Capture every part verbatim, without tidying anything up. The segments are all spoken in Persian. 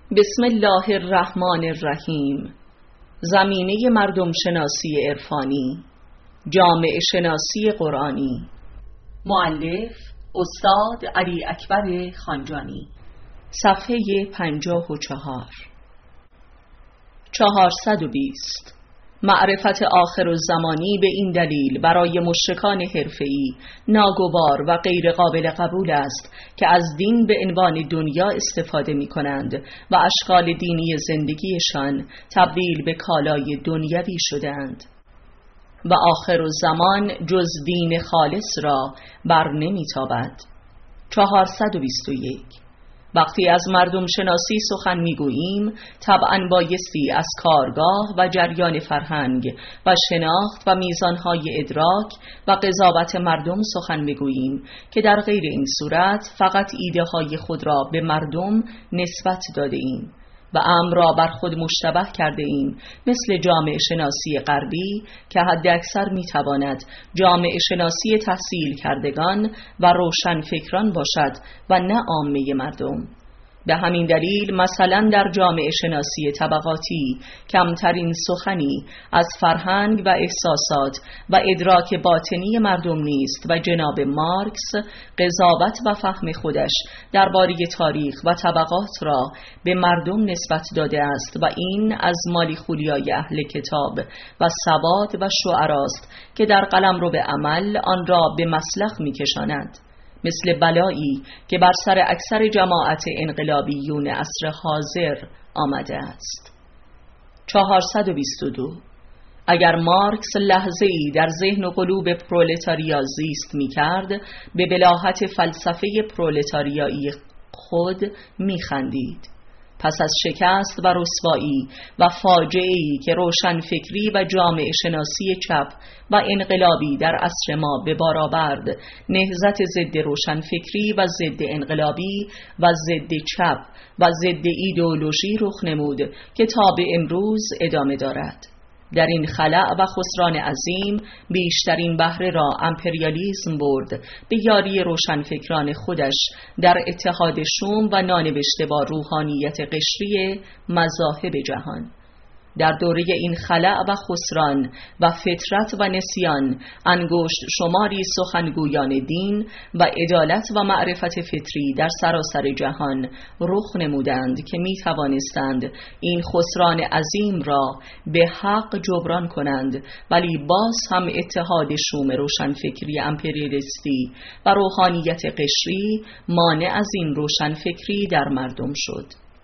بسم الله الرحمن الرحیم. زمینه مردم شناسی عرفانی، جامعه شناسی قرآنی. مؤلف استاد علی اکبر خانجانی. صفحه پنجاه و چهار. چهارصد و بیست. معرفت آخرالزمانی به این دلیل برای مشرکان حرفه‌ای ناگوار و غیر قابل قبول است که از دین به عنوان دنیا استفاده می کنند و اشکال دینی زندگیشان تبدیل به کالای دنیوی شدند و آخرالزمان جز دین خالص را بر نمی تابد. چهارصد و بیست و یک. وقتی از مردم شناسی سخن میگوییم طبعاً بایستی از کارگاه و جریان فرهنگ و شناخت و میزانهای ادراک و قضاوت مردم سخن بگوییم که در غیر این صورت فقط ایده های خود را به مردم نسبت داده ایم و امر را بر خود مشتبه کرده ایم، مثل جامعه شناسی غربی که حد اکثر میتواند جامعه شناسی تحصیل کردگان و روشن فکران باشد و نه عامه مردم. به همین دلیل مثلا در جامعه شناسی طبقاتی کمترین سخنی از فرهنگ و احساسات و ادراک باطنی مردم نیست و جناب مارکس قضاوت و فهم خودش درباره تاریخ و طبقات را به مردم نسبت داده است و این از مالی خولیای اهل کتاب و سواد و شعراست که در قلمرو به عمل آن را به مسلخ می‌کشاند، مثل بلایی که بر سر اکثر جماعت انقلابیون عصر حاضر آمده است. چهارصد و بیست و دو. اگر مارکس لحظه‌ای در ذهن و قلوب پرولتاریا زیست می‌کرد، به بلاهت فلسفه پرولتاریایی خود می‌خندید. پس از شکست و رسوایی و فاجعه‌ای که روشنفکری و جامعه شناسی چپ و انقلابی در عصر ما به بار آورد، نهضت ضد روشنفکری و ضد انقلابی و ضد چپ و ضد ایدئولوژی رخ نمود که تا به امروز ادامه دارد. در این خلأ و خسران عظیم بیشترین بهره را امپریالیسم برد به یاری روشنفکران خودش در اتحاد شوم و نانوشته با روحانیت قشری مذاهب جهان. در دوره این خلأ و خسران و فترت و نسیان انگشت شماری سخنگویان دین و عدالت و معرفت فطری در سراسر جهان رخ نمودند که می توانستند این خسران عظیم را به حق جبران کنند، ولی باز هم اتحاد شوم روشنفکری امپریالیستی و روحانیت قشری مانع از این روشنفکری در مردم شد،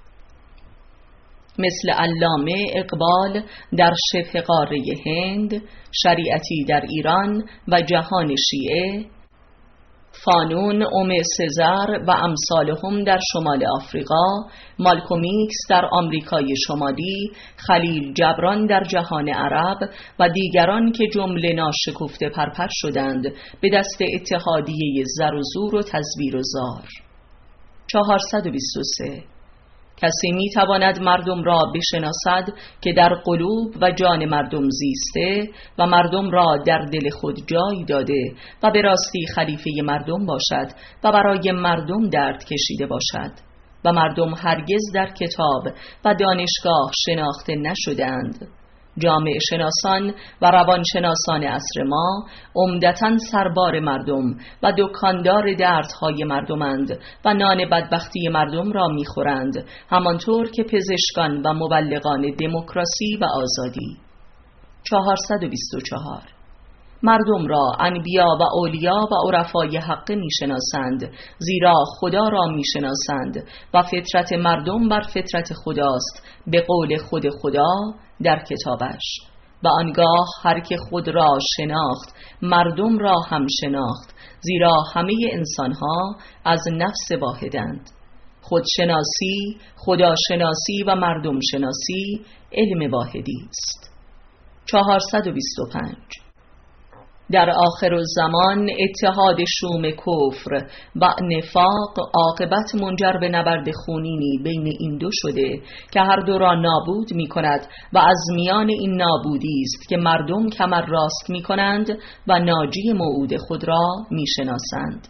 مثل علامه اقبال در شبه قاره هند، شریعتی در ایران و جهان شیعه، فانون اوم سزر و امثالهم در شمال آفریقا، مالکوم ایکس در آمریکای شمالی، خلیل جبران در جهان عرب و دیگران که جمله ناشکفته پرپر شدند به دست اتحادیه زر و زور و تزویر و زار. چهارصد و بیست و سه. کسی می تواند مردم را بشناسد که در قلوب و جان مردم زیسته و مردم را در دل خود جای داده و به راستی خلیفه مردم باشد و برای مردم درد کشیده باشد و مردم هرگز در کتاب و دانشگاه شناخته نشدند. جامعه شناسان و روانشناسان عصر ما عمدتاً سربار مردم و دکاندار دردهای مردمند و نان بدبختی مردم را میخورند، همانطور که پزشکان و مبلغان دموکراسی و آزادی. چهارصد و بیست و چهار. مردم را انبیا و اولیا و عرفای حق میشناسند، زیرا خدا را میشناسند و فطرت مردم بر فطرت خداست به قول خود خدا در کتابش. و آنگاه هر که خود را شناخت مردم را هم شناخت، زیرا همه انسانها از نفس واحدند. خودشناسی، خداشناسی و مردم شناسی علم واحدی است. چهارصد و بیست و پنج. در آخر الزمان اتحاد شوم کفر و نفاق عاقبت منجر به نبرد خونینی بین این دو شده که هر دو را نابود می کند و از میان این نابودی است که مردم کمر راست می کنند و ناجی موعود خود را می شناسند.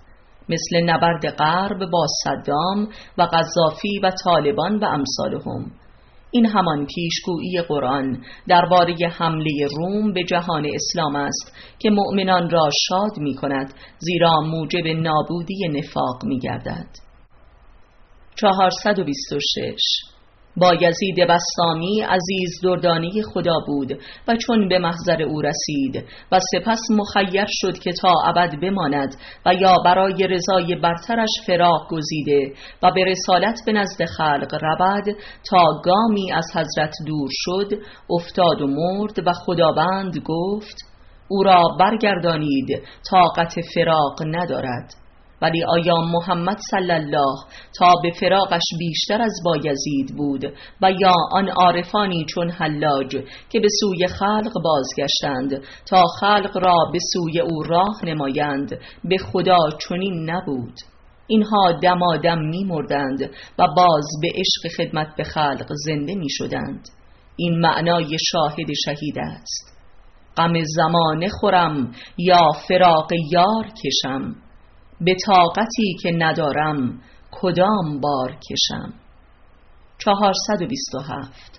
مثل نبرد غرب با صدام و قذافی و طالبان و امثالهم. این همان پیشگویی قرآن درباره حمله روم به جهان اسلام است که مؤمنان را شاد می کند، زیرا موجب نابودی نفاق می گردد. چهارصد و بیست و شش. بایزید بسطامی عزیز دردانی خدا بود و چون به محضر او رسید و سپس مخیر شد که تا ابد بماند و یا برای رضای برترش فراق گزیده و به رسالت به نزد خلق رود، تا گامی از حضرت دور شد افتاد و مرد و خداوند گفت او را برگردانید، طاقت فراق ندارد. ولی آیا محمد صلی الله تا به فراقش بیشتر از بایزید بود و یا آن عارفانی چون حلاج که به سوی خلق بازگشتند تا خلق را به سوی او راه نمایند؟ به خدا چنین نبود. اینها دمادم می مردند و باز به عشق خدمت به خلق زنده می شدند. این معنای شاهد شهید است. غم زمانه خورم یا فراق یار کشم، به طاقتی که ندارم کدام بار کشم. چهارصد و بیست و هفت.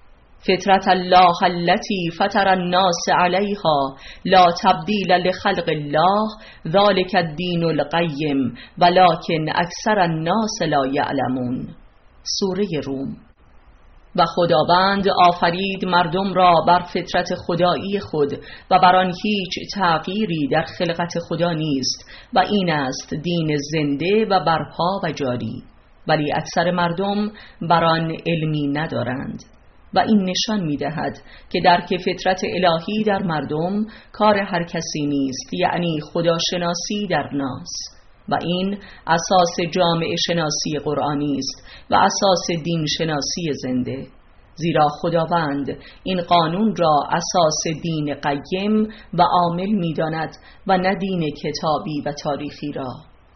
فطرت الله التي فطر الناس عليها لا تبدیل لخلق الله ذلك الدین القیم ولكن اکثر الناس لا یعلمون. سوره روم. و خداوند آفرید مردم را بر فطرت خدایی خود و بر آن هیچ تغییری در خلقت خدا نیست و این است دین زنده و برپا و جاری، ولی اکثر مردم بر آن علمی ندارند. و این نشان می‌دهد که درک فطرت الهی در مردم کار هر کسی نیست، یعنی خداشناسی در ناس، و این اساس جامعه شناسی قرآنی است و اساس دین شناسی زنده، زیرا خداوند این قانون را اساس دین قیم و عامل می داند و نه دین کتابی و تاریخی را.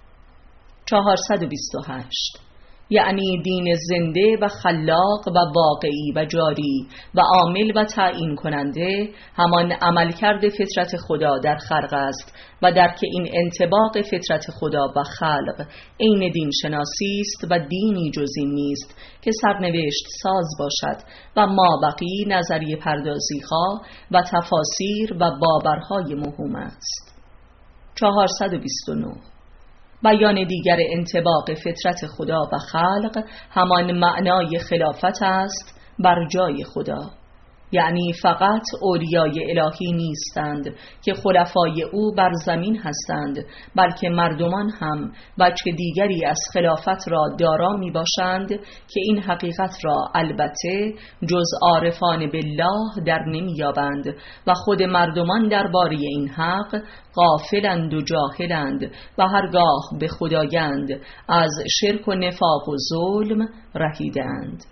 چهارصد و بیست و هشت. یعنی دین زنده و خلاق و واقعی و جاری و عامل و تعیین کننده همان عملکرد فطرت خدا در خلق است و درک این انطباق فطرت خدا و خلق عین دین شناسی است و دینی جز این نیست که سرنوشت ساز باشد و ما بقی نظریه پردازی ها و تفاسیر و باورهای موهوم است. چهارصد و بیست و نه. بیان دیگر انطباق فطرت خدا و خلق همان معنای خلافت است بر جای خدا، یعنی فقط اولیای الهی نیستند که خلفای او بر زمین هستند، بلکه مردمان هم وجه دیگری از خلافت را دارا می باشند که این حقیقت را البته جز عارفان بالله در نمی یابند و خود مردمان درباره این حق غافلند و جاهلند و هرگاه به خدایند از شرک و نفاق و ظلم رهیدند.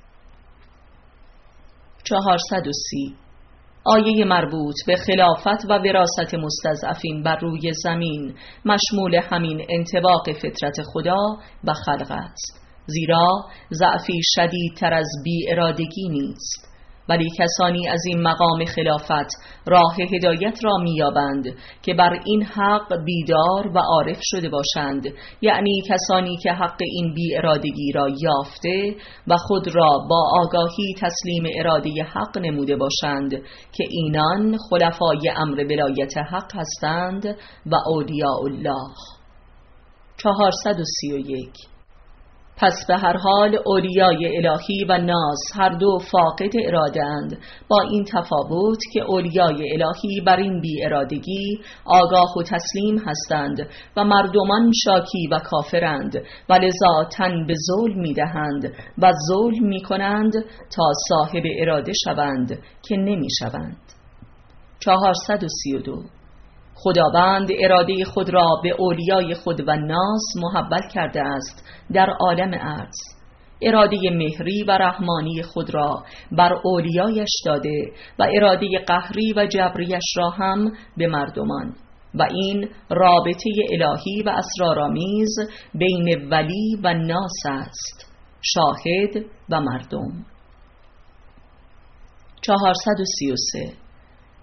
چهارصد و سی. آیه مربوط به خلافت و وراثت مستضعفین بر روی زمین مشمول همین انطباق فطرت خدا و خلق است، زیرا ضعفی شدیدتر از بی ارادگی نیست، ولی کسانی از این مقام خلافت راه هدایت را می‌یابند که بر این حق بیدار و عارف شده باشند، یعنی کسانی که حق این بی ارادگی را یافته و خود را با آگاهی تسلیم اراده حق نموده باشند که اینان خلفای امر ولایت حق هستند و اولیاء الله. چهارصد و سی و یک. پس به هر حال اولیای الهی و ناس هر دو فاقد اراده اند، با این تفاوت که اولیای الهی بر این بی ارادگی آگاه و تسلیم هستند و مردمان شاکی و کافرند و لذا تن به ظلم می دهند و ظلم می کنند تا صاحب اراده شوند که نمی شوند. چهارصد و سی و دو. خداوند اراده خود را به اولیای خود و ناس محول کرده است در عالم ارض، اراده مهری و رحمانی خود را بر اولیایش داده و اراده قهری و جبریش را هم به مردمان، و این رابطه الهی و اسرارآمیز بین ولی و ناس است، شاهد و مردم. چهارصد و سی و سه.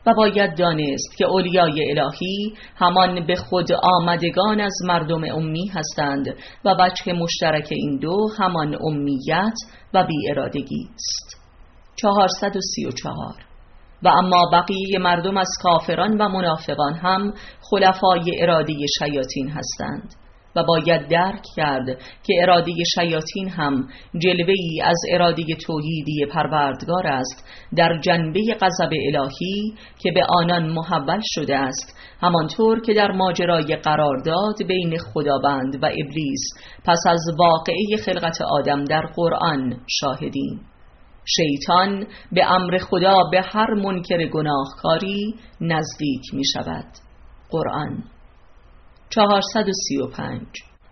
و باید دانست که اولیای الهی همان به خود آمدگان از مردم امی هستند و وجه مشترک این دو همان امیت و بی ارادگی است. چهارصد و سی و چهار. و اما بقیه مردم از کافران و منافقان هم خلفای اراده شیاطین هستند و باید درک کرد که اراده شیاطین هم جلوه‌ای از اراده توحیدی پروردگار است در جنبه غضب الهی که به آنان محول شده است، همانطور که در ماجرای قرارداد بین خداوند و ابلیس پس از واقعه خلقت آدم در قرآن شاهدیم. شیطان به امر خدا به هر منکر گناهکاری نزدیک می شود. قرآن. چهارصد و سی و پنج.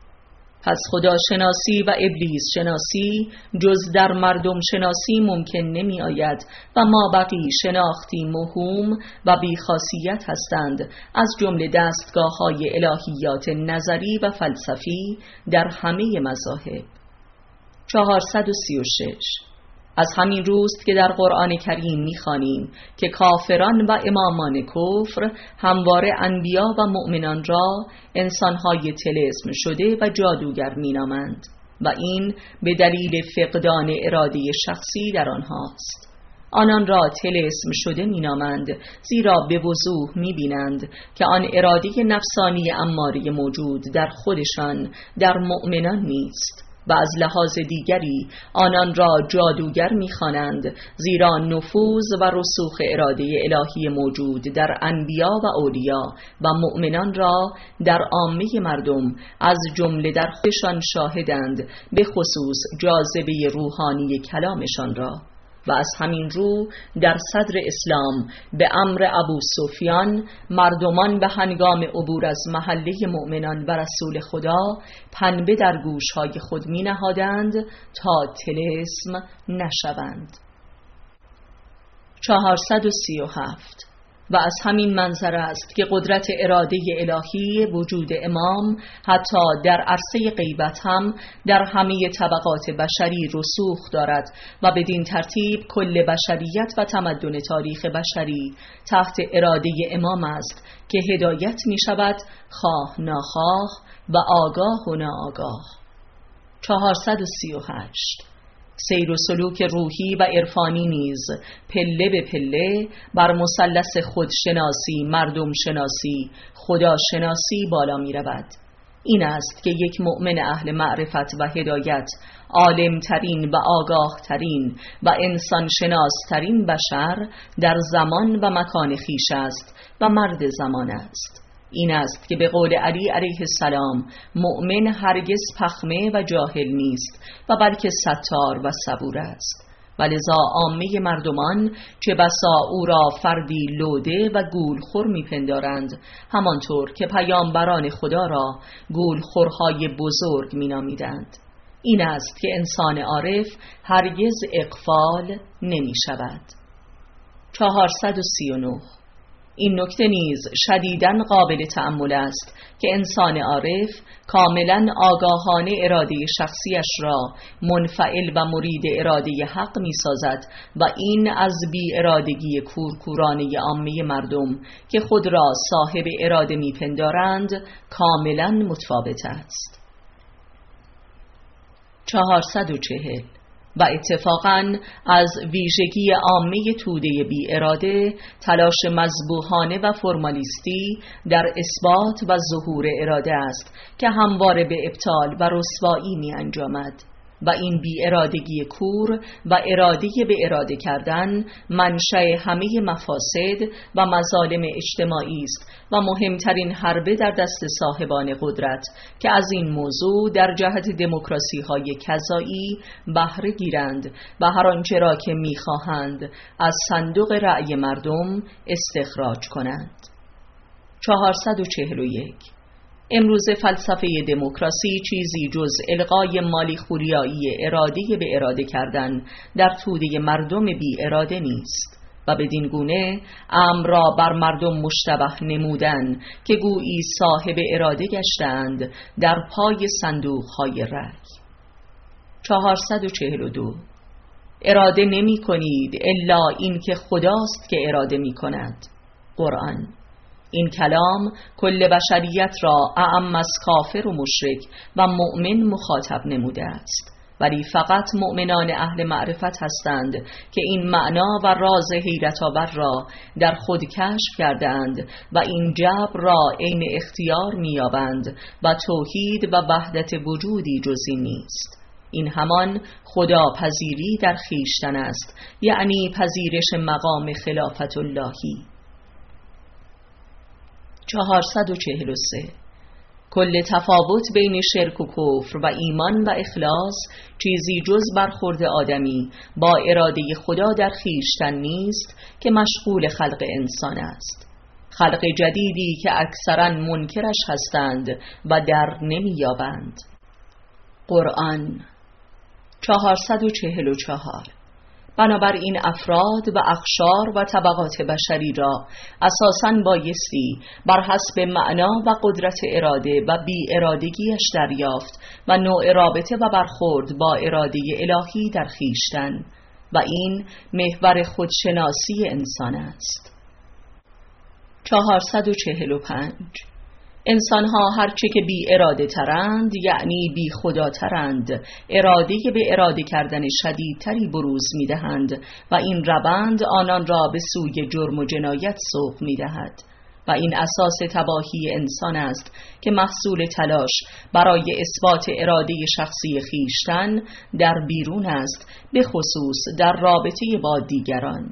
پس خدا شناسی و ابلیس شناسی جز در مردم شناسی ممکن نمی آید و ما بقی شناختی موهوم و بیخاصیت هستند از جمله دستگاه های الهیات نظری و فلسفی در همه مذاهب. چهارصد و سی و شش. از همین روست که در قرآن کریم می‌خوانیم که کافران و امامان کفر همواره انبیا و مؤمنان را انسان‌های طلسم شده و جادوگر می‌نامند و این به دلیل فقدان اراده شخصی در آنهاست. آنان را طلسم شده می‌نامند زیرا به وضوح می‌بینند که آن اراده نفسانی اماره موجود در خودشان در مؤمنان نیست و از لحاظ دیگری آنان را جادوگر می‌خوانند زیرا نفوذ و رسوخ اراده الهی موجود در انبیا و اولیا و مؤمنان را در عامه مردم از جمله در خودشان شاهدند، به خصوص جاذبه روحانی کلامشان را. و از همین رو در صدر اسلام به امر ابو سفیان مردمان به هنگام عبور از محله مؤمنان و رسول خدا پنبه در گوشهای خود می نهادند تا طلسم نشوند. چهارصد و سی و هفت. و از همین منظر است که قدرت اراده الهی وجود امام حتی در عرصه غیبت هم در همه طبقات بشری رسوخ دارد و بدین ترتیب کل بشریت و تمدن تاریخ بشری تحت اراده امام است که هدایت می شود خواه ناخواه و آگاه و ناآگاه. چهارصد و سی و هشت. سیر و سلوک روحی و عرفانی نیز پله به پله بر مثلث خودشناسی، مردم شناسی، خدا شناسی بالا می رود. این است که یک مؤمن اهل معرفت و هدایت، عالم ترین و آگاه ترین و انسان شناس ترین بشر در زمان و مکان خیش است و مرد زمان است. این است که به قول علی علیه السلام مؤمن هرگز پخمه و جاهل نیست و بلکه ستار و صبور است و لذا عامه مردمان چه بسا او را فردی لوده و گولخور میپندارند، همانطور که پیامبران خدا را گولخورهای بزرگ مینامیدند. این است که انسان عارف هرگز اغفال نمی شود. چهارصد و سی و نه. این نکته نیز شدیداً قابل تأمل است که انسان عارف کاملاً آگاهانه اراده شخصیش را منفعل و مرید اراده حق می سازد و این از بی ارادگی کورکورانه عامه مردم که خود را صاحب اراده می پندارند کاملاً متفاوت است. چهارصد و چهل. و اتفاقاً از ویژگی عامه توده بی اراده تلاش مذبوحانه و فرمالیستی در اثبات و ظهور اراده است که همواره به ابطال و رسوایی می انجامد و این بی ارادگی کور و اراده به اراده کردن منشأ همه مفاسد و مظالم اجتماعی است و مهمترین حربه در دست صاحبان قدرت که از این موضوع در جهت دموکراسی های کذایی بهره گیرند و هر آنچه را که می‌خواهند از صندوق رأی مردم استخراج کنند. چهارصد و چهل و یک. امروز فلسفه دموکراسی چیزی جز القای مالی خوریایی اراده به اراده کردن در توده مردم بی اراده نیست و بدین گونه امر را بر مردم مشتبه نمودن که گویی صاحب اراده گشتند در پای صندوق های رأی. چهارصد و چهل و دو. اراده نمی کنید الا این که خداست که اراده می کند قرآن. این کلام کل بشریت را اعم از کافر و مشرک و مؤمن مخاطب نموده است، ولی فقط مؤمنان اهل معرفت هستند که این معنا و راز حیرت‌آور را در خود کشف کردند و این جبر را عین اختیار می‌یابند و توحید و وحدت وجودی جزئی نیست. این همان خداپذیری در خویشتن است، یعنی پذیرش مقام خلافت اللهی. چهارصد و چهل و سه. کل تفاوت بین شرک و کفر و ایمان و اخلاص چیزی جز برخورد آدمی با اراده خدا در خویشتن نیست که مشغول خلق انسان است، خلق جدیدی که اکثرا منکرش هستند و در نمی‌یابند. قرآن. چهارصد و چهل و چهار. بنابراین افراد و اقشار و طبقات بشری را اساساً بایستی بر حسب معنا و قدرت اراده و بی ارادگیش دریافت و نوع رابطه و برخورد با اراده الهی در خویشتن، و این محور خودشناسی انسان است. چهارصد و چهل و پنج. انسانها هرچه که بی اراده ترند، یعنی بی خدا ترند، اراده به اراده کردن شدیدتری بروز می دهند و این روند آنان را به سوی جرم و جنایت سوق می دهد و این اساس تباهی انسان است که محصول تلاش برای اثبات اراده شخصی خیشتن در بیرون است، به خصوص در رابطه با دیگران.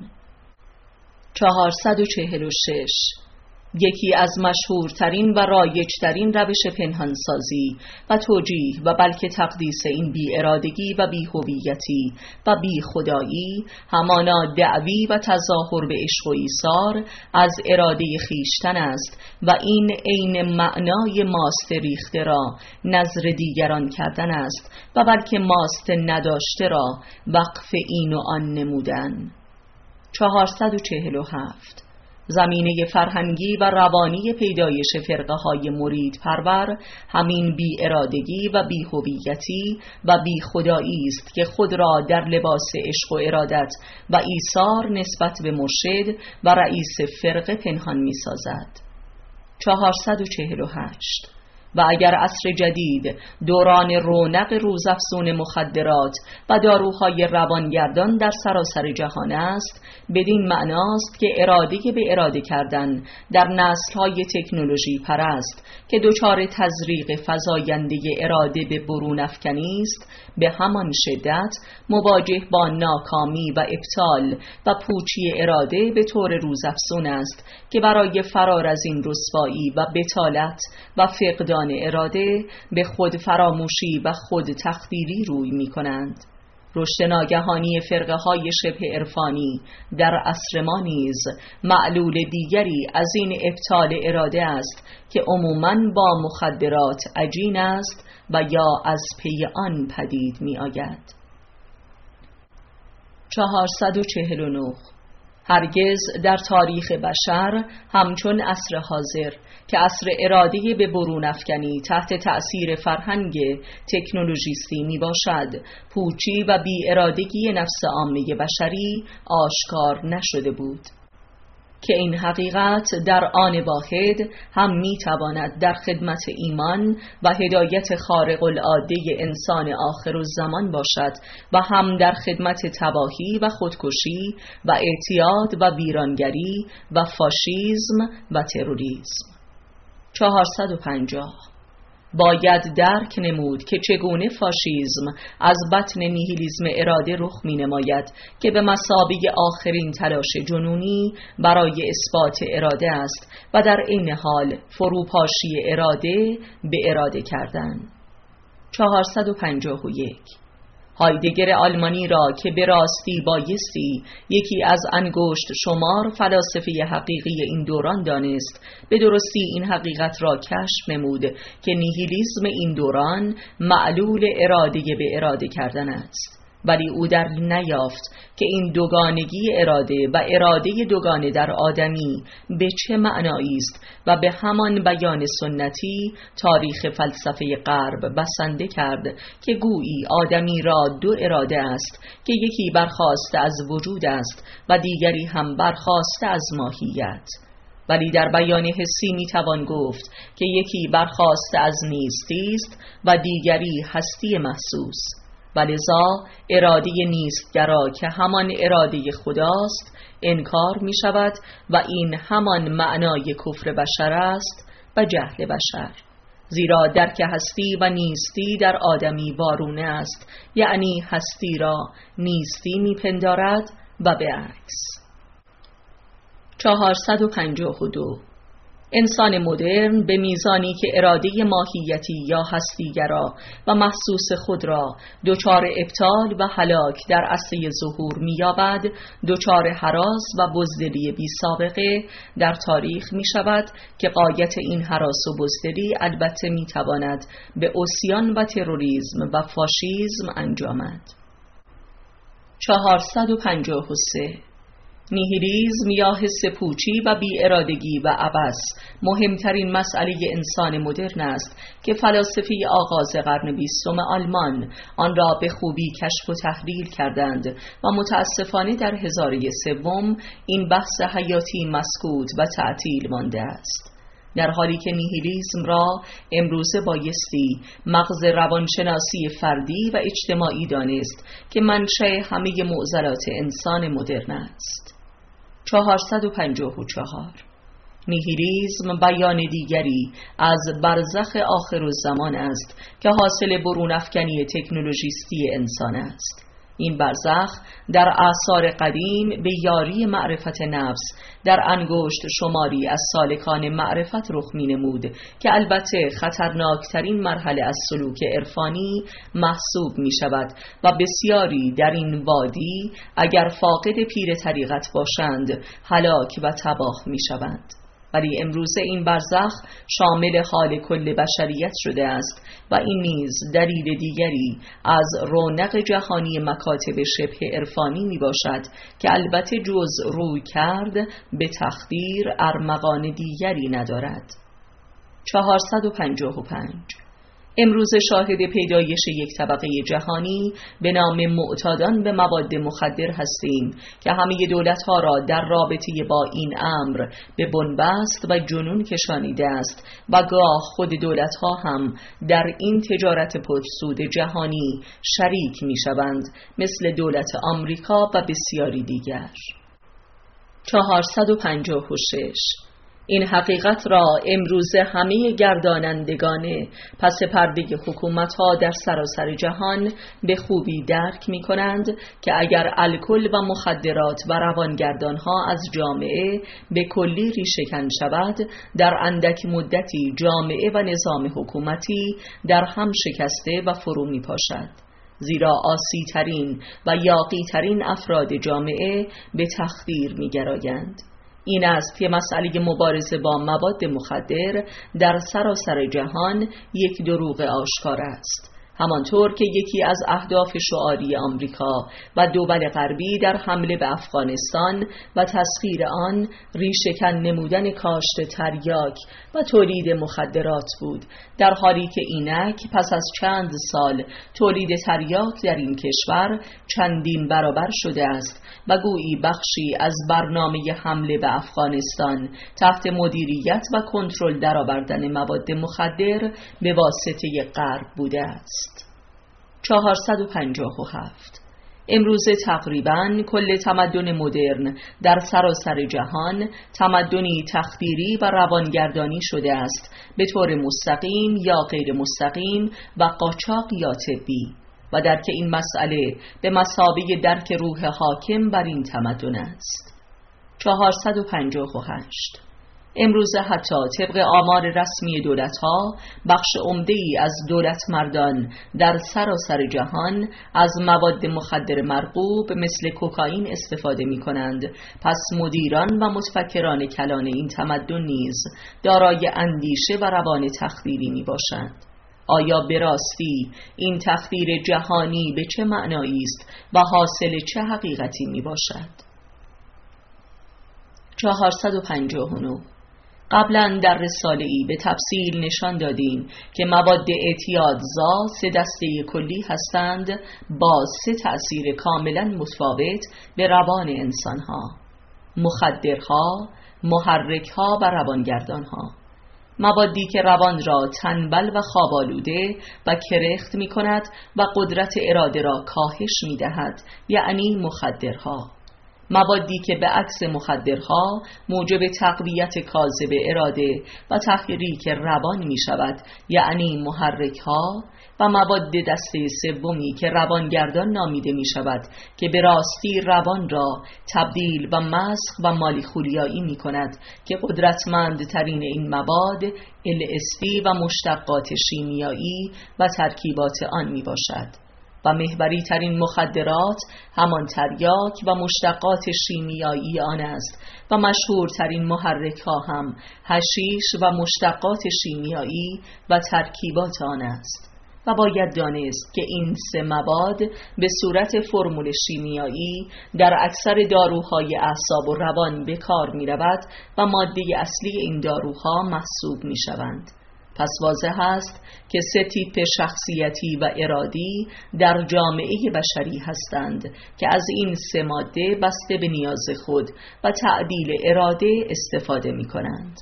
چهارصد و چهل و شش. یکی از مشهورترین و رایجترین روش پنهانسازی و توجیه و بلکه تقدیس این بی ارادگی و بی هویتی و بی خدایی همانا دعوی و تظاهر به عشق و ایثار از اراده خیشتن است و این عین معنای ماست ریخته را نظر دیگران کردن است و بلکه ماست نداشته را وقف این و آن نمودن. چهارصد و چهل و هفت. زمینه فرهنگی و روانی پیدایش فرقه های مرید پرور همین بی ارادگی و بی هویتی و بی خدایی است که خود را در لباس عشق و ارادت و ایثار نسبت به مرشد و رئیس فرقه پنهان می سازد. چهارصد و چهل و هشت. و اگر عصر جدید دوران رونق روزافزون مخدرات و داروهای روانگردان در سراسر جهان است، بدین معناست که اراده به اراده کردن در نسل‌های تکنولوژی پرست که دچار تزریق فزاینده اراده به برون افکنی است، به همان شدت مواجه با ناکامی و ابطال و پوچی اراده به طور روزافزون است که برای فرار از این رسوایی و بطالت و فقدان اراده به خود فراموشی و خود تخدیری روی می کنند. رشد ناگهانی فرقه های شبه عرفانی در عصر ما نیز معلول دیگری از این ابطال اراده است که عموماً با مخدرات عجین است و یا از پی آن پدید می آید. چهارصد و چهل و نه. هرگز در تاریخ بشر همچون عصر حاضر که عصر اراده به برون افکنی تحت تأثیر فرهنگ تکنولوژیستی می باشد، پوچی و بی ارادگی نفس عامه بشری آشکار نشده بود که این حقیقت در آن واحد هم می تواند در خدمت ایمان و هدایت خارق العاده انسان آخر الزمان باشد و هم در خدمت تباهی و خودکشی و اعتیاد و ویرانگری و فاشیسم و تروریسم. چهارصد و پنجاه. باید درک نمود که چگونه فاشیسم از بطن نیهیلیسم اراده رخ می نماید که به مثابه آخرین تلاش جنونی برای اثبات اراده است و در عین حال فروپاشی اراده به اراده کردن. چهارصد و پنجاه و یک. هایدگر آلمانی را که به راستی بایستی یکی از انگشت شمار فلاسفه حقیقی این دوران دانست، به درستی این حقیقت را کشف نمود که نیهیلیسم این دوران معلول اراده به اراده کردن است، ولی او در نیافت که این دوگانگی اراده و اراده دوگانه در آدمی به چه معنایی است و به همان بیان سنتی تاریخ فلسفه غرب بسنده کرد که گویی آدمی را دو اراده است که یکی برخاسته از وجود است و دیگری هم برخاسته از ماهیت. ولی در بیان حسی میتوان گفت که یکی برخاسته از نیستی است و دیگری هستی محسوس، و لذا اراده نیستگرا که همان اراده خداست انکار می شود و این همان معنای کفر بشر است و جهل بشر، زیرا درک هستی و نیستی در آدمی وارونه است، یعنی هستی را نیستی می پندارد و به عکس. چهارصد و پنجاه و دو. انسان مدرن به میزانی که اراده ماهیتی یا هستیگرا و محسوس خود را دچار ابطال و هلاک در عرصه ظهور می‌یابد، دچار هراس و بزدلی بی سابقه در تاریخ می شود که غایت این هراس و بزدلی البته می تواند به عصیان و تروریسم و فاشیسم انجامد. چهارصد و پنجاه و سه. نیهیلیسم یا حس پوچی و بی‌ارادگی و عبث مهمترین مسئله انسان مدرن است که فلاسفه آغاز قرن بیستم آلمان آن را به خوبی کشف و تحلیل کردند و متاسفانه در هزاره سوم این بحث حیاتی مسکوت و تعطیل مانده است، در حالی که نیهیلیسم را امروزه بایستی مغز روانشناسی فردی و اجتماعی دانست که منشأ همه معضلات انسان مدرن است. چهارصد و پنجاه و چهار. نیهیلیسم بیان دیگری از برزخ آخرالزمان است که حاصل برون افکنی تکنولوژیستی انسان است. این برزخ در آثار قدیم به یاری معرفت نفس در انگشت شماری از سالکان معرفت رخ می نمود که البته خطرناکترین مرحله از سلوک عرفانی محسوب می شود و بسیاری در این وادی اگر فاقد پیر طریقت باشند هلاک و تباه می شوند. ولی امروزه این برزخ شامل حال کل بشریت شده است و این نیز دلیل دیگری از رونق جهانی مکاتب شبه عرفانی می باشد که البته جز روی کرد به تخدیر ارمغان دیگری ندارد. چهارصد و پنجاه و پنج. امروز شاهد پیدایش یک طبقه جهانی به نام معتادان به مواد مخدر هستیم که همه دولت‌ها را در رابطه با این امر به بنبست و جنون کشانیده است و گاه خود دولت‌ها هم در این تجارت پرسود جهانی شریک می‌شوند، مثل دولت آمریکا و بسیاری دیگر. چهارصد و پنجاه و شش. این حقیقت را امروزه همه گردانندگان پس پرده حکومت‌ها در سراسر جهان به خوبی درک می‌کنند که اگر الکل و مخدرات و روانگردان‌ها از جامعه به کلی ریشه‌کن شود، در اندک مدتی جامعه و نظام حکومتی در هم شکسته و فرو می‌پاشد، زیرا آسی‌ترین و یاغی‌ترین افراد جامعه به تخدیر می‌گرایند. این است که مسئله مبارزه با مواد مخدر در سراسر جهان یک دروغ آشکار است، همانطور که یکی از اهداف شعاری آمریکا و دول غربی در حمله به افغانستان و تسخیر آن ریشه‌کن نمودن کاشت تریاک و تولید مخدرات بود، در حالی که اینک پس از چند سال تولید تریاک در این کشور چندین برابر شده است و گویی بخشی از برنامه حمله به افغانستان تحت مدیریت و کنترل درآوردن مواد مخدر به واسطه غرب بوده است. چهارصد و پنجاه و هفت. امروزه تقریباً کل تمدن مدرن در سراسر جهان تمدنی تخدیری و روانگردانی شده است، به طور مستقیم یا غیر مستقیم و قاچاق یا طبی، و درک این مسئله به مثابه درک روح حاکم بر این تمدن است. چهارصد و پنجاه و هشت. امروزه حتی طبق آمار رسمی دولت‌ها بخش عمده‌ای از دولتمردان در سراسر جهان از مواد مخدر مرغوب مثل کوکائین استفاده می‌کنند. پس مدیران و متفکران کلان این تمدن نیز دارای اندیشه و روان تخدیری می‌باشند. آیا به راستی این تخدیر جهانی به چه معنایی است و حاصل چه حقیقتی می‌باشد؟ چهارصد و پنجاه و نه. قبلا در رساله‌ای به تفصیل نشان دادیم که مواد اعتیادزا سه دسته کلی هستند با سه تأثیر کاملا متفاوت به روان انسانها: مخدرها، محرک ها و روانگردان ها، موادی که روان را تنبل و خوابالوده و کرخت می کند و قدرت اراده را کاهش می دهد، یعنی مخدرها. موادی که به عکس مخدرها موجب تقویت کاذب اراده و تحریک روان می شود، یعنی محرک ها. و مواد دسته سومی که روانگردان نامیده می شود که به راستی روان را تبدیل و مسخ و مالیخولیایی می کند که قدرتمندترین این مواد ال اس دی و مشتقات شیمیایی و ترکیبات آن می باشد و محوری ترین مخدرات همان تریاک و مشتقات شیمیایی آن است و مشهورترین محرک ها هم حشیش و مشتقات شیمیایی و ترکیبات آن است. و باید دانست که این سه مواد به صورت فرمول شیمیایی در اکثر داروهای اعصاب و روان به کار می رود و ماده اصلی این داروها محسوب می شوند. پس واضح است که سه تیپ شخصیتی و ارادی در جامعه بشری هستند که از این سه ماده بسته به نیاز خود و تعدیل اراده استفاده می کنند.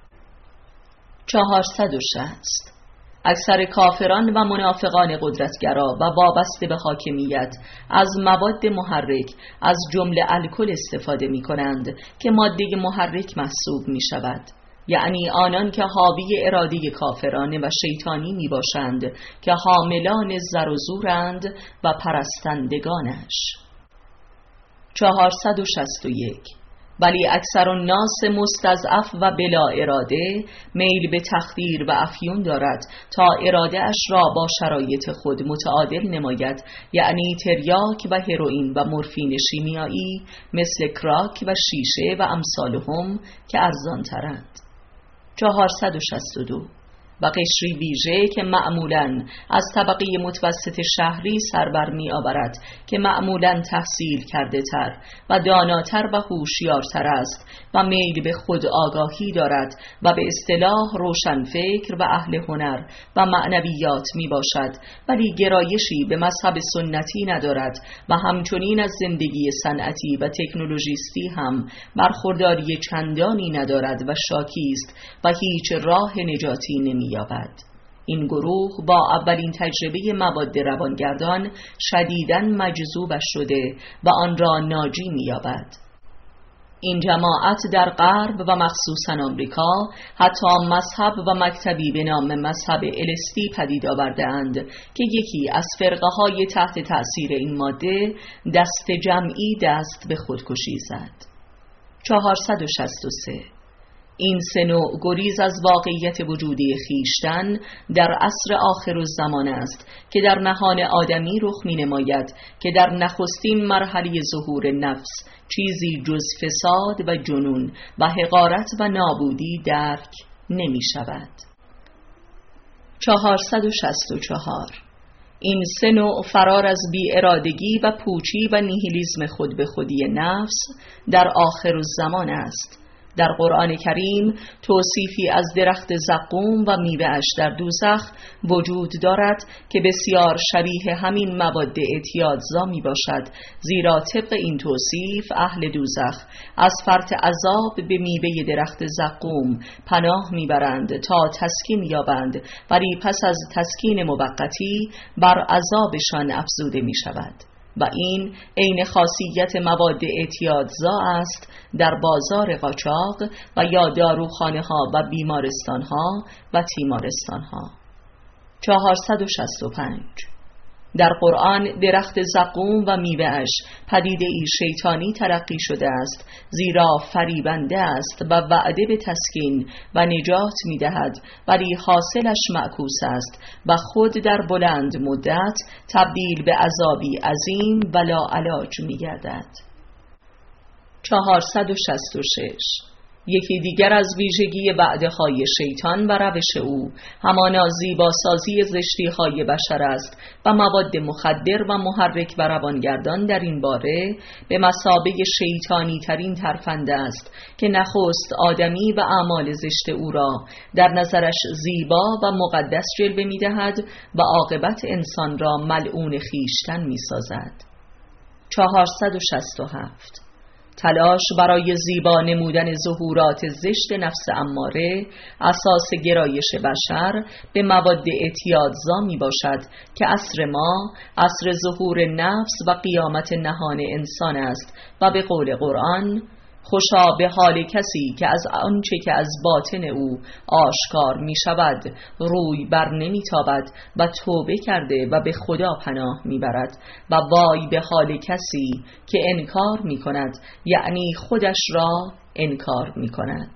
چهارصد و شصت. اکثر کافران و منافقان قدرتگرا و وابسته به حاکمیت از مواد محرک از جمله الکل استفاده می کنند که ماده محرک محسوب می شود، یعنی آنان که حاوی اراده کافرانه و شیطانی می باشند که حاملان زر و زورند و پرستندگانش. چهارصد و شصت و یک. ولی اکثر الناس مستضعف و بلا اراده میل به تخدیر و افیون دارد تا اراده اش را با شرایط خود متعادل نماید، یعنی تریاک و هروئین و مورفین شیمیایی مثل کراک و شیشه و امثالهم که ارزان ترند. چهارصد و شصت و دو. و قشری ویژه که معمولاً از طبقه متوسط شهری سربر می آورد که معمولاً تحصیل کرده تر و داناتر و هوشیارتر است و میل به خود آگاهی دارد و به اصطلاح روشنفکر و اهل هنر و معنویات می باشد، ولی گرایشی به مذهب سنتی ندارد و همچنین از زندگی صنعتی و تکنولوژیستی هم برخورداری چندانی ندارد و شاکی است و هیچ راه نجاتی نمی یابد. این گروه با اولین تجربه مواد روانگردان شدیداً مجذوبش شده و آن را ناجی می یابد. این جماعت در غرب و مخصوصاً آمریکا حتی مذهب و مکتبی به نام مذهب ال اس دی پدید آورده اند که یکی از فرقه های تحت تأثیر این ماده دست جمعی دست به خودکشی زد. چهارصد و شصت و سه. این سه نوع گریز از واقعیت وجودی خیشتن در عصر آخرالزمان است که در نهان آدمی رخ می نماید که در نخستین مرحله ظهور نفس چیزی جز فساد و جنون و حقارت و نابودی درک نمی شود. چهارصد و شصت و چهار. این سه نوع فرار از بی ارادگی و پوچی و نیهیلیسم خود به خودی نفس در آخرالزمان است. در قرآن کریم توصیفی از درخت زقوم و میوه‌اش در دوزخ وجود دارد که بسیار شبیه همین مواد اعتیادزا می باشد، زیرا طبق این توصیف اهل دوزخ از فرط عذاب به میوه درخت زقوم پناه میبرند تا تسکین یابند، ولی پس از تسکین موقتی بر عذابشان افزوده می شود. و این عین خاصیت مواد اعتیادزا است در بازار قاچاق و یا داروخانه ها و بیمارستان ها و تیمارستان ها. چهارصد و شصت و پنج. در قرآن درخت زقوم و میوه‌اش پدیده ای شیطانی ترقی شده است، زیرا فریبنده است و وعده به تسکین و نجات می دهد، ولی حاصلش معکوس است و خود در بلند مدت تبدیل به عذابی عظیم و لاعلاج می گردد. چهارصد و شصت و شش. یکی دیگر از ویژگی وعده‌های شیطان و روش او همانا زیباسازی زشتی‌های بشر است و مواد مخدر و محرک و روانگردان در این باره به مثابه شیطانی ترین ترفنده است که نخست آدمی و اعمال زشت او را در نظرش زیبا و مقدس جلوه می‌دهد و عاقبت انسان را ملعون خیشتن می‌سازد. چهارصد و شصت و هفت. تلاش برای زیبا نمودن ظهورات زشت نفس اماره اساس گرایش بشر به مواد اعتیادزا می باشد که عصر ما عصر ظهور نفس و قیامت نهان انسان است و به قول قرآن خوشا به حال کسی که از آنچه که از باطن او آشکار می شود روی بر نمی تابد و توبه کرده و به خدا پناه می برد، و وای به حال کسی که انکار می کند، یعنی خودش را انکار می کند.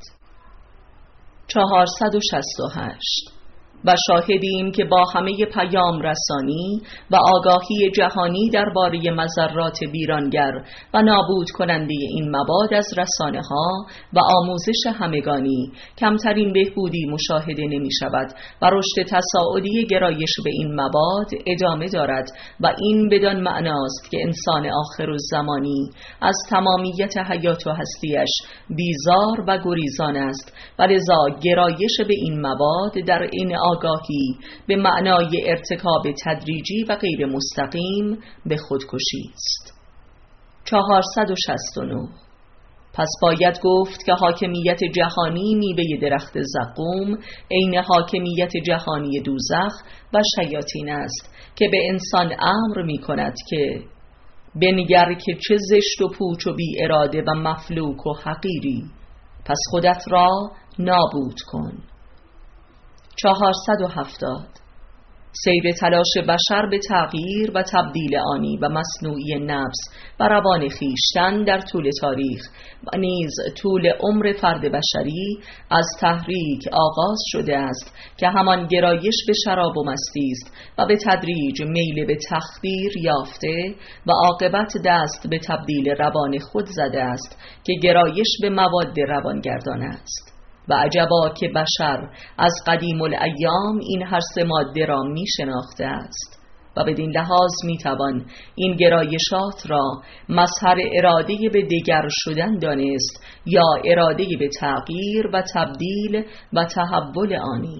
چهارصد و شصت و هشت. و شاهدیم که با همه پیام رسانی و آگاهی جهانی درباره مضرات ویرانگر و نابود کننده این مواد از رسانه ها و آموزش همگانی کمترین بهبودی مشاهده نمی شود و رشد تصاعدی گرایش به این مواد ادامه دارد و این بدان معناست که انسان آخرالزمانی از تمامیت حیات و هستیش بیزار و گریزان است و لذا گرایش به این مواد در این آگاهی به معنای ارتکاب تدریجی و غیر مستقیم به خودکشی است. چهارصد و شصت و نه. پس باید گفت که حاکمیت جهانی میوه درخت زقوم عین حاکمیت جهانی دوزخ و شیاطین است که به انسان امر می کند که بنگر که چه زشت و پوچ و بی اراده و مفلوک و حقیری، پس خودت را نابود کن. چهارصد و هفتاد. سیر تلاش بشر به تغییر و تبدیل آنی و مصنوعی نفس و روان خویشتن در طول تاریخ و نیز طول عمر فرد بشری از تحریک آغاز شده است که همان گرایش به شراب و مستی است و به تدریج میل به تخدیر یافته و عاقبت دست به تبدیل روان خود زده است که گرایش به مواد روانگردان است. و عجبا که بشر از قدیم الایام این هر سه ماده را می شناخته است و بدین لحاظ می توان این گرایشات را مظهر اراده به دگر شدن دانست یا اراده به تغییر و تبدیل و تحول آنی.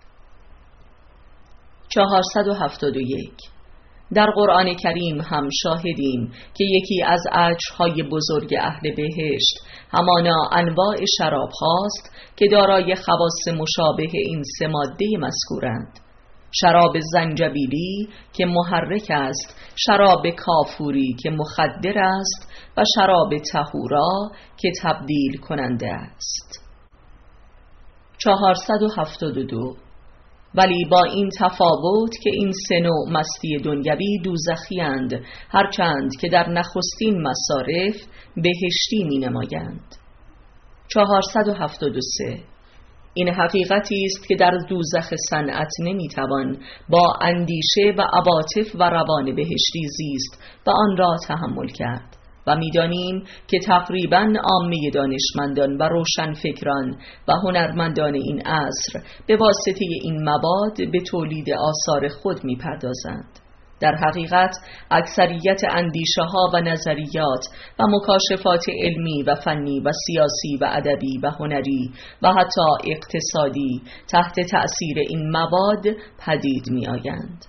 چهارصد و هفتاد و یک. در قرآن کریم هم شاهدیم که یکی از اجرهای بزرگ اهل بهشت همانا انواع شراب هاست که دارای خواص مشابه این سه ماده مذکورند: شراب زنجبیلی که محرک است، شراب کافوری که مخدر است و شراب طهورا که تبدیل کننده است. چهارصد و هفتاد و دو. ولی با این تفاوت که این سه نوع مستی دنیوی دوزخی‌اند، هرچند که در نخستین مصارف بهشتی می نمایند. چهارصد و هفتاد و سه. این حقیقتی است که در دوزخ صنعت نمی توان با اندیشه و عواطف و روان بهشتی زیست و آن را تحمل کرد و می‌دانیم که تقریباً عامه دانشمندان و روشنفکران و هنرمندان این عصر به واسطه این مواد به تولید آثار خود می‌پردازند. در حقیقت اکثریت اندیشه ها و نظریات و مکاشفات علمی و فنی و سیاسی و ادبی و هنری و حتی اقتصادی تحت تأثیر این مواد پدید می‌آیند.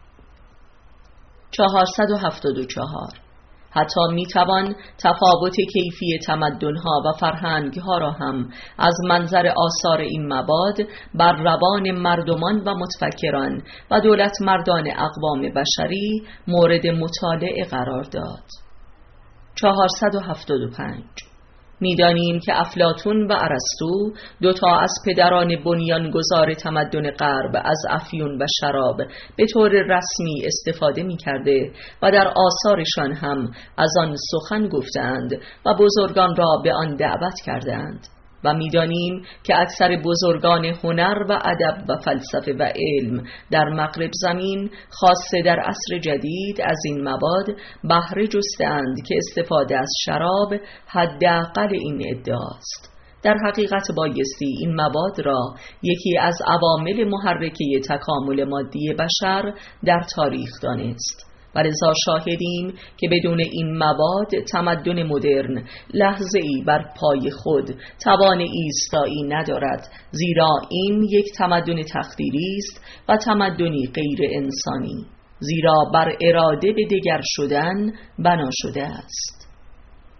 چهارصد و هفتاد و چهار. حتی میتوان تفاوت کیفی تمدن‌ها و فرهنگ‌ها را هم از منظر آثار این مواد بر روان مردمان و متفکران و دولت مردان اقوام بشری مورد مطالعه قرار داد. چهارصد و هفتاد و پنج. می‌دانیم که افلاطون و ارسطو دو تا از پدران بنیانگذار تمدن غرب از افیون و شراب به طور رسمی استفاده می‌کرده و در آثارشان هم از آن سخن گفتند و بزرگان را به آن دعوت کردند و می‌دانیم که اکثر بزرگان هنر و ادب و فلسفه و علم در مغرب زمین خاصه در عصر جدید از این مواد بهره جستند که استفاده از شراب حداقل این ادعاست. در حقیقت بایستی این مواد را یکی از عوامل محرکه تکامل مادی بشر در تاریخ دانست و لذا شاهدیم که بدون این مواد تمدن مدرن لحظه‌ای بر پای خود توان ایستایی ندارد، زیرا این یک تمدن تخدیری است و تمدنی غیر انسانی، زیرا بر اراده به دگر شدن بنا شده است.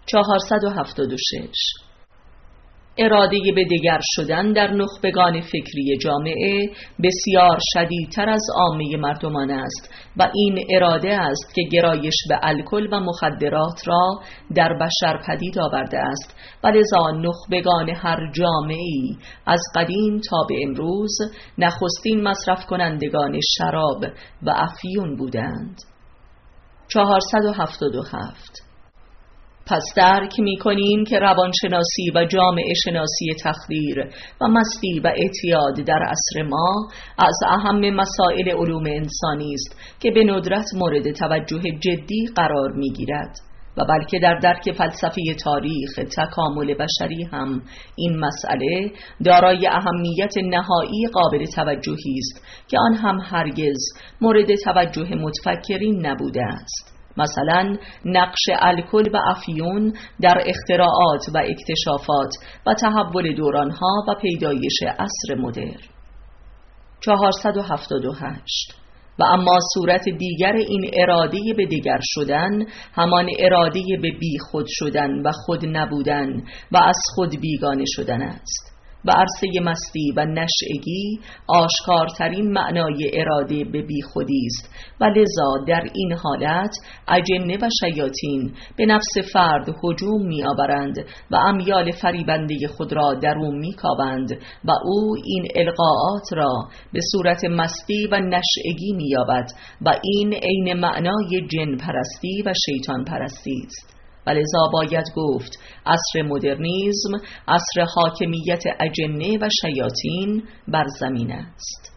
چهارصد و هفتاد و شش. اراده به دگر شدن در نخبگان فکری جامعه بسیار شدیدتر از عامه مردمان است و این اراده است که گرایش به الکل و مخدرات را در بشر پدید آورده است و لذا نخبگان هر جامعه‌ای از قدیم تا به امروز نخستین مصرف کنندگان شراب و افیون بودند. چهارصد و هفتاد و هفت. پس درک می کنیم که روانشناسی و جامعه شناسی تخدیر و مستی و اعتیاد در عصر ما از اهم مسائل علوم انسانی است که به ندرت مورد توجه جدی قرار می گیرد و بلکه در درک فلسفه تاریخ تکامل بشری هم این مسئله دارای اهمیت نهایی قابل توجهی است که آن هم هرگز مورد توجه متفکرین نبوده است. مثلا نقش الکل و افیون در اختراعات و اکتشافات و تحول دورانها و پیدایش عصر مدرن. چهارصد و هفتاد و هشت. و اما صورت دیگر این اراده به دگر شدن همان اراده به بی خود شدن و خود نبودن و از خود بیگانه شدن است. و عرصه مستی و نشئگی آشکارترین معنای اراده به بی خودی است و لذا در این حالت اجنه و شیاطین به نفس فرد هجوم می آورند و امیال فریبنده خود را در او می کاوند و او این القاءات را به صورت مستی و نشئگی می یابد و این عین معنای جن پرستی و شیطان پرستی است. ولذا باید گفت عصر مدرنیسم عصر حاکمیت اجنه و شیاطین بر زمین است.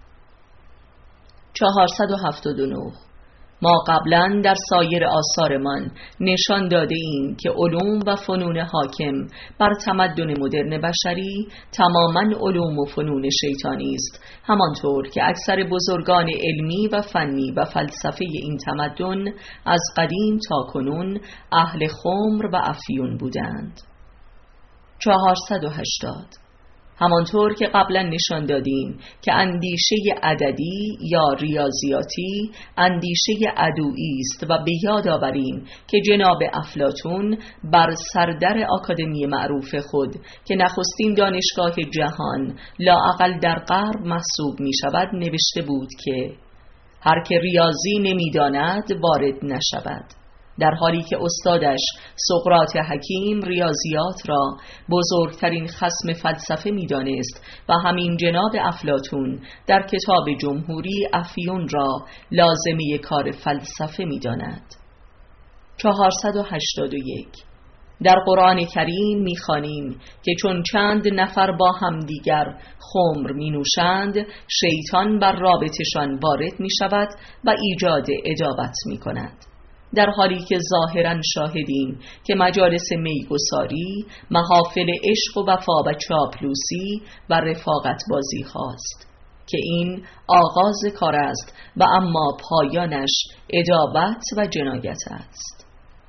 چهارصد و هفتاد و نه. ما قبلا در سایر آثارمان نشان داده ایم که علوم و فنون حاکم بر تمدن مدرن بشری تماماً علوم و فنون شیطانی است، همانطور که اکثر بزرگان علمی و فنی و فلسفه این تمدن از قدیم تا کنون اهل خمر و افیون بودند. چهارصد و هشتاد. همانطور که قبلا نشان دادیم که اندیشه عددی یا ریاضیاتی اندیشه عدویی است و به یاد آوریم که جناب افلاطون بر سردر آکادمی معروف خود که نخستین دانشگاه جهان لااقل در غرب محسوب می شود نوشته بود که هر که ریاضی نمی داند وارد نشود، در حالی که استادش سقراط حکیم ریاضیات را بزرگترین خصم فلسفه می دانست و همین جناب افلاطون در کتاب جمهوری افیون را لازمه کار فلسفه می داند. چهارصد و هشتاد و یک. در قرآن کریم می خوانیم که چون چند نفر با همدیگر خمر می نوشند شیطان بر رابطشان وارد می شود و ایجاد عداوت می کند، در حالی که ظاهراً شاهدیم که مجالس میگساری محافل عشق و وفا و چاپلوسی و رفاقت بازی خواست که این آغاز کار است و اما پایانش عداوت و جنایت است.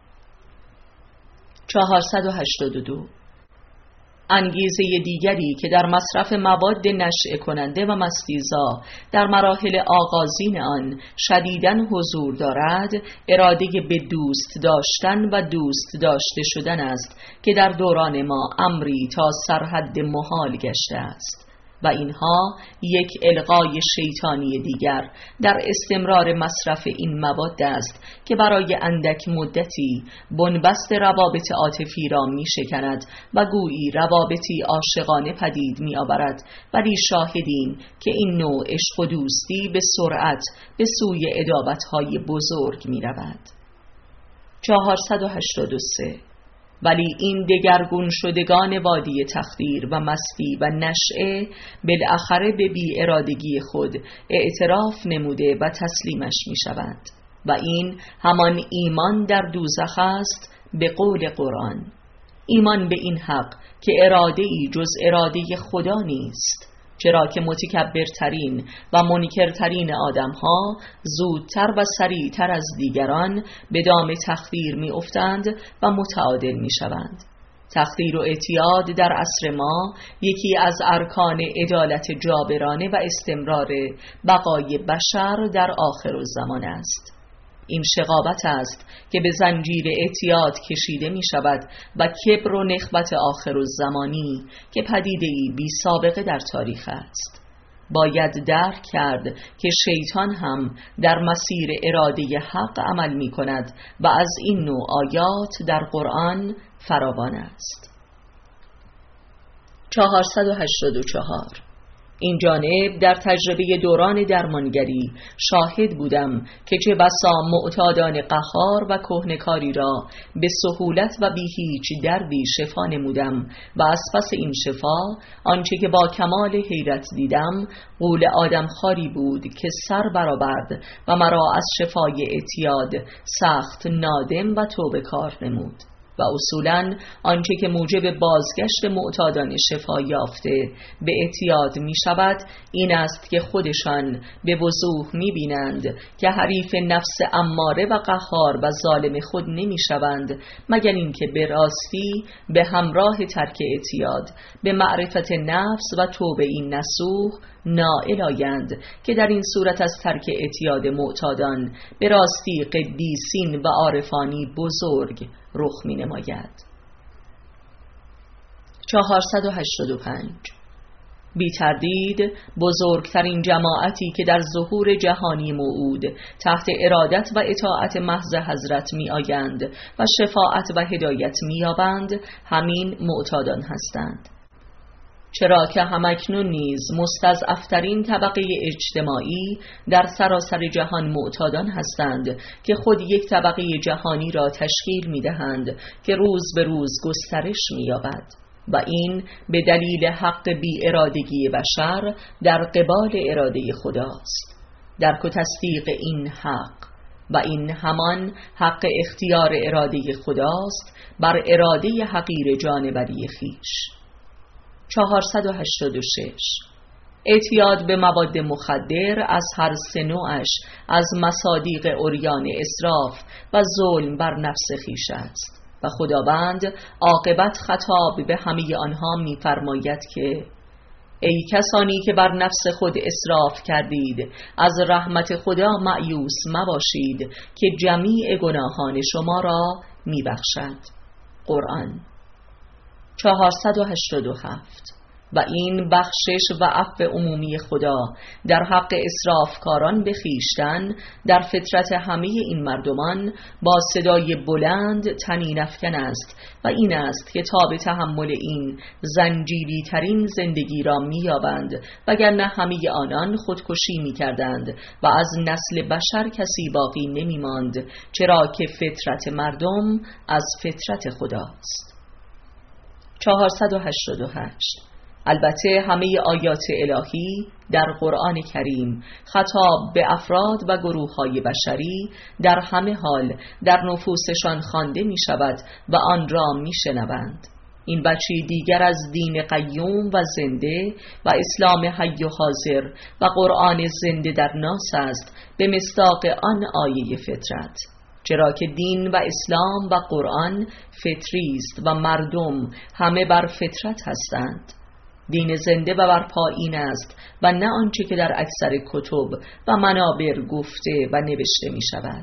چهارصد و هشتاد و دو. انگیزه دیگری که در مصرف مواد نشئه کننده و مستیزا در مراحل آغازین آن شدیداً حضور دارد اراده به دوست داشتن و دوست داشته شدن است که در دوران ما امری تا سرحد محال گشته است و اینها یک القای شیطانی دیگر در استمرار مصرف این مواد است که برای اندک مدتی بنبست روابط عاطفی را می شکند و گویی روابطی عاشقانه پدید می آورد، ولی شاهدیم که این نوع عشق و دوستی به سرعت به سوی عداوت‌های بزرگ می رود. چهارصد و هشتاد و سه. ولی این دگرگون شدگان وادی تخدیر و مستی و نشئه بالاخره به بی ارادگی خود اعتراف نموده و تسلیمش می شود و این همان ایمان در دوزخ است به قول قرآن. ایمان به این حق که اراده ای جز اراده خدا نیست، چرا که متکبرترین و منکرترین آدمها زودتر و سریعتر از دیگران به دام تخدیر می افتند و متعادل می شوند. تخدیر و اعتیاد در عصر ما یکی از ارکان عدالت جابرانه و استمرار بقای بشر در آخر الزمان است. این شقاوت است که به زنجیر اعتیاد کشیده می شود و کبر و نخوت آخرالزمانی که پدیده‌ای بی سابقه در تاریخ است. باید درک کرد که شیطان هم در مسیر اراده حق عمل می کند و از این نوع آیات در قرآن فراوان است. چهارصد و هشتاد و چهار. این جانب در تجربه دوران درمانگری شاهد بودم که چه بسا معتادان قهار و کهنکاری را به سهولت و بی هیچ دردی شفا نمودم و از پس این شفا آنچه که با کمال حیرت دیدم قول آدمخواری بود که سر برآورد و مرا از شفای اعتیاد سخت نادم و توبه کار نمود. و اصولاً آنچه که موجب بازگشت معتادان شفا یافته به اعتیاد می شود این است که خودشان به وضوح می بینند که حریف نفس اماره و قهار و ظالم خود نمی شوند مگر اینکه به راستی به همراه ترک اعتیاد به معرفت نفس و توبه این نصوح نائل آیند که در این صورت از ترک اعتیاد معتادان به راستی قدیسین و عارفانی بزرگ رخ می نماید. چهارصد و هشتاد و پنج. بی تردید بزرگترین جماعتی که در ظهور جهانی موعود تحت ارادت و اطاعت محض حضرت می آیند و شفاعت و هدایت می یابند همین معتادان هستند، چرا که همکنون نیز مستضعفترین طبقه اجتماعی در سراسر جهان معتادان هستند که خود یک طبقه جهانی را تشکیل می دهند که روز به روز گسترش می یابد و این به دلیل حق بی ارادگی بشر در قبال اراده خداست. درک و تصدیق این حق و این همان حق اختیار اراده خداست بر اراده حقیر جانوری خویش. چهارصد و هشتاد و شش. اعتیاد به مواد مخدر از هر سه نوعش از مصادیق عریان اسراف و ظلم بر نفس خویش است و خداوند عاقبت خطاب به همه آنها می‌فرماید که ای کسانی که بر نفس خود اسراف کردید از رحمت خدا مایوس مباشید که جمیع گناهان شما را می‌بخشد. قرآن. چهارصد و هشتاد و هفت. و این بخشش و عفو عمومی خدا در حق اسرافکاران به خویشتن در فطرت همه این مردمان با صدای بلند طنین افکن است و این است که تا به تحمل این زنجیری ترین زندگی را می‌یابند وگرنه همه آنان خودکشی می‌کردند و از نسل بشر کسی باقی نمی‌ماند، چرا که فطرت مردم از فطرت خداست. چهارصد و هشتاد و هشت. البته همه آیات الهی در قرآن کریم خطاب به افراد و گروه‌های بشری در همه حال در نفوسشان خوانده می شود و آن را می شنوند. این بچی دیگر از دین قیوم و زنده و اسلام حی و حاضر و قرآن زنده در ناس است به مصداق آن آیه فطرت، چرا که دین و اسلام و قرآن فطری است و مردم همه بر فطرت هستند. دین زنده و برپایین است و نه آنچه که در اکثر کتب و منابر گفته و نوشته می شود.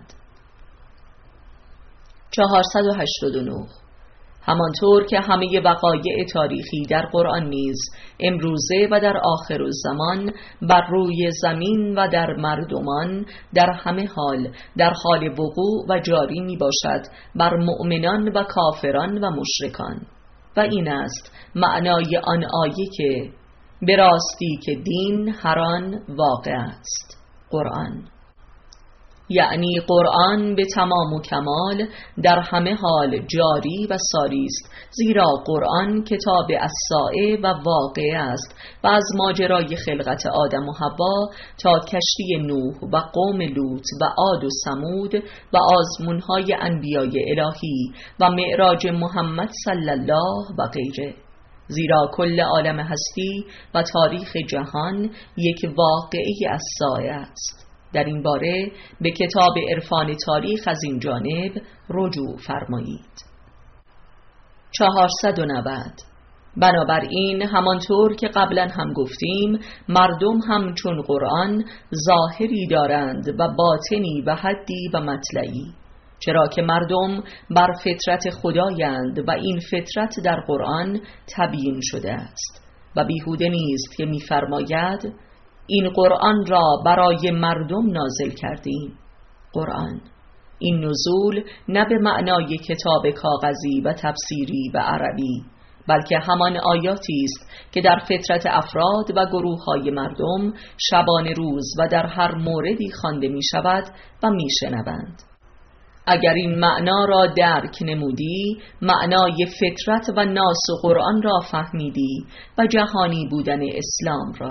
چهارصد و هشتاد و نه. همانطور که همه وقایع تاریخی در قرآن نیز امروزه و در آخر الزمان بر روی زمین و در مردمان در همه حال در حال وقوع و جاری می باشد بر مؤمنان و کافران و مشرکان. و این است معنای آن آیه که به راستی که دین هر آن واقع است. قرآن. یعنی قرآن به تمام و کمال در همه حال جاری و ساری است، زیرا قرآن کتاب الساعه و واقع است و از ماجرای خلقت آدم و حوا تا کشتی نوح و قوم لوط و عاد و ثمود و آزمونهای انبیای الهی و معراج محمد صلی الله و غیره، زیرا کل عالم هستی و تاریخ جهان یک واقعه الساعه است. در این باره به کتاب عرفان تاریخ از این جانب رجوع فرمایید. چهارصد و نود. بنابراین همانطور که قبلا هم گفتیم، مردم همچون قرآن ظاهری دارند و باطنی و حدی و مطلعی، چرا که مردم بر فطرت خدایند و این فطرت در قرآن تبیین شده است و بیهوده نیست که می‌فرماید این قرآن را برای مردم نازل کردیم. قرآن، این نزول نه به معنای کتاب کاغذی و تفسیری و عربی، بلکه همان آیاتی است که در فطرت افراد و گروه‌های مردم شبانه روز و در هر موردی خوانده می شود و می شنوند. اگر این معنا را درک نمودی، معنای فطرت و ناس و قرآن را فهمیدی و جهانی بودن اسلام را.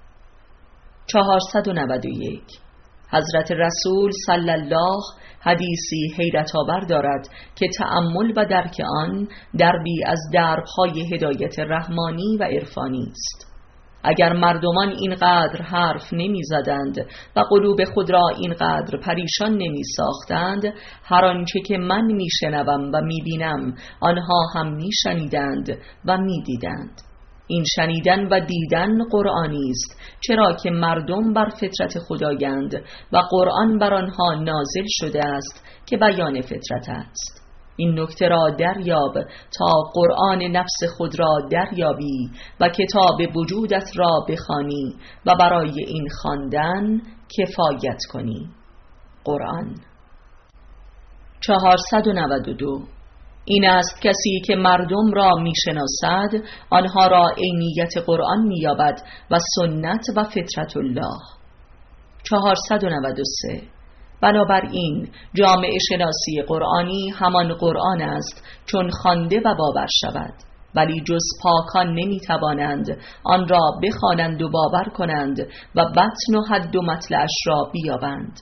چهارصد و نود و یک. حضرت رسول صلی الله حدیثی حیرت آور دارد که تأمل و درک آن دربی از درب‌های هدایت رحمانی و عرفانی است. اگر مردمان اینقدر حرف نمی زدند و قلوب خود را اینقدر پریشان نمی ساختند، هر آنچه که من می شنوم و می بینم آنها هم می شنیدند و می دیدند. این شنیدن و دیدن قرآنی است، چرا که مردم بر فطرت خدایند و قرآن بر آنها نازل شده است که بیان فطرت است. این نکته را دریاب تا قرآن نفس خود را دریابی و کتاب وجودت را بخوانی و برای این خواندن کفایت کنی. قرآن. چهارصد و نود و دو. این است کسی که مردم را میشناسد، آنها را عینیت قرآن مییابد و سنت و فطرت الله. چهارصد و نود و سه. بنابراین جامعه شناسی قرآنی همان قرآن است چون خوانده و باور شود، ولی جز پاکان نمیتوانند آن را بخوانند و باور کنند و بطن و حد و مطلعش را بیابند.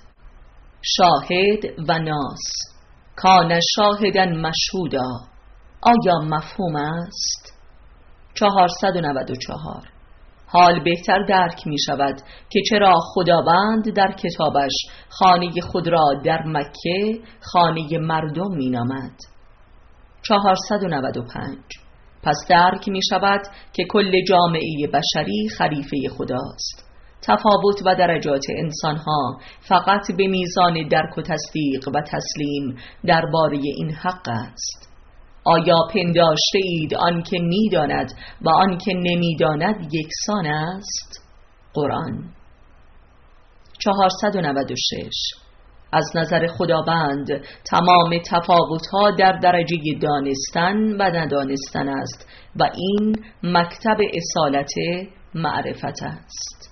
شاهد و ناس، کان شاهدن مشهودا، آیا مفهوم است؟ چهارصد و نود و چهار. حال بهتر درک می شود که چرا خداوند در کتابش خانه خود را در مکه خانه مردم می نامد. چهارصد و نود و پنج. پس درک می شود که کل جامعه بشری خلیفه خداست. تفاوت و درجات انسانها فقط به میزان درک و تصدیق و تسلیم درباره این حق است. آیا پنداشته اید آن که می داند و آن که نمی داند یکسان است؟ قرآن. چهارصد و نود و شش. از نظر خداوند تمام تفاوت‌ها در درجه دانستن و ندانستن است و این مکتب اصالت معرفت است.